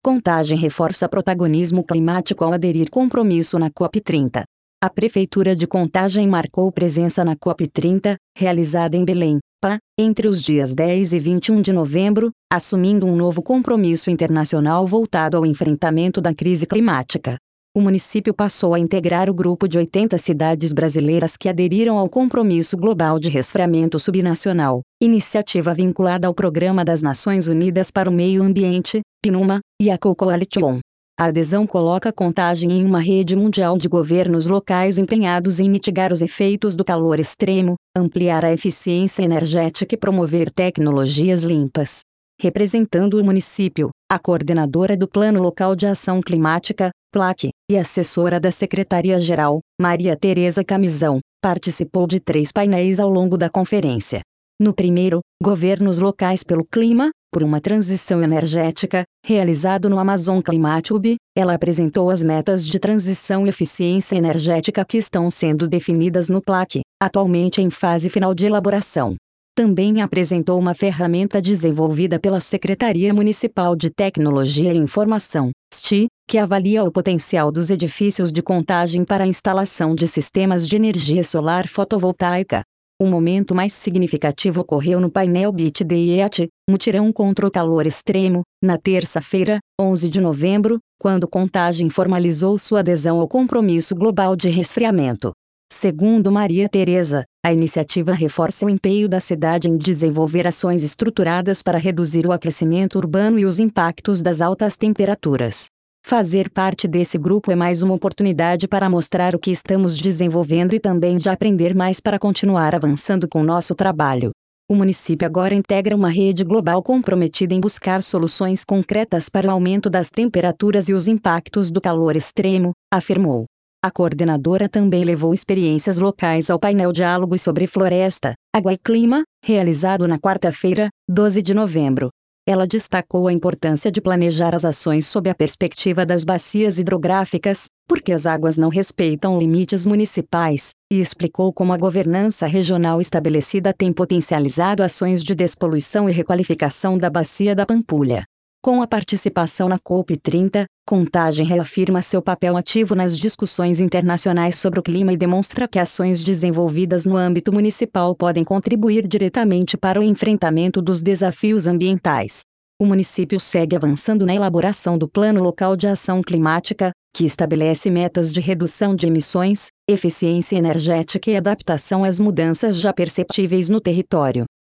Contagem reforça protagonismo climático ao aderir compromisso na COP30. A Prefeitura de Contagem marcou presença na COP30, realizada em Belém, PA, entre os dias 10 e 21 de novembro, assumindo um novo compromisso internacional voltado ao enfrentamento da crise climática. O município passou a integrar o grupo de 80 cidades brasileiras que aderiram ao Compromisso Global de Resfriamento Subnacional, iniciativa vinculada ao Programa das Nações Unidas para o Meio Ambiente, PNUMA, e a Co-Coalition. A adesão coloca Contagem em uma rede mundial de governos locais empenhados em mitigar os efeitos do calor extremo, ampliar a eficiência energética e promover tecnologias limpas. Representando o município, a coordenadora do Plano Local de Ação Climática, PLAC, e assessora da Secretaria-Geral, Maria Tereza Camisão, participou de 3 painéis ao longo da conferência. No primeiro, Governos Locais pelo Clima, por uma Transição Energética, realizado no Amazon Climate Hub, ela apresentou as metas de transição e eficiência energética que estão sendo definidas no PLAC, atualmente em fase final de elaboração. Também apresentou uma ferramenta desenvolvida pela Secretaria Municipal de Tecnologia e Informação, STI, que avalia o potencial dos edifícios de Contagem para a instalação de sistemas de energia solar fotovoltaica. O momento mais significativo ocorreu no painel Beat the Heat, Mutirão contra o Calor Extremo, na terça-feira, 11 de novembro, quando Contagem formalizou sua adesão ao Compromisso Global de Resfriamento. Segundo Maria Tereza, a iniciativa reforça o empenho da cidade em desenvolver ações estruturadas para reduzir o aquecimento urbano e os impactos das altas temperaturas. Fazer parte desse grupo é mais uma oportunidade para mostrar o que estamos desenvolvendo e também de aprender mais para continuar avançando com nosso trabalho. O município agora integra uma rede global comprometida em buscar soluções concretas para o aumento das temperaturas e os impactos do calor extremo, afirmou. A coordenadora também levou experiências locais ao painel Diálogos sobre Floresta, Água e Clima, realizado na quarta-feira, 12 de novembro. Ela destacou a importância de planejar as ações sob a perspectiva das bacias hidrográficas, porque as águas não respeitam limites municipais, e explicou como a governança regional estabelecida tem potencializado ações de despoluição e requalificação da bacia da Pampulha. Com a participação na COP30, Contagem reafirma seu papel ativo nas discussões internacionais sobre o clima e demonstra que ações desenvolvidas no âmbito municipal podem contribuir diretamente para o enfrentamento dos desafios ambientais. O município segue avançando na elaboração do Plano Local de Ação Climática, que estabelece metas de redução de emissões, eficiência energética e adaptação às mudanças já perceptíveis no território.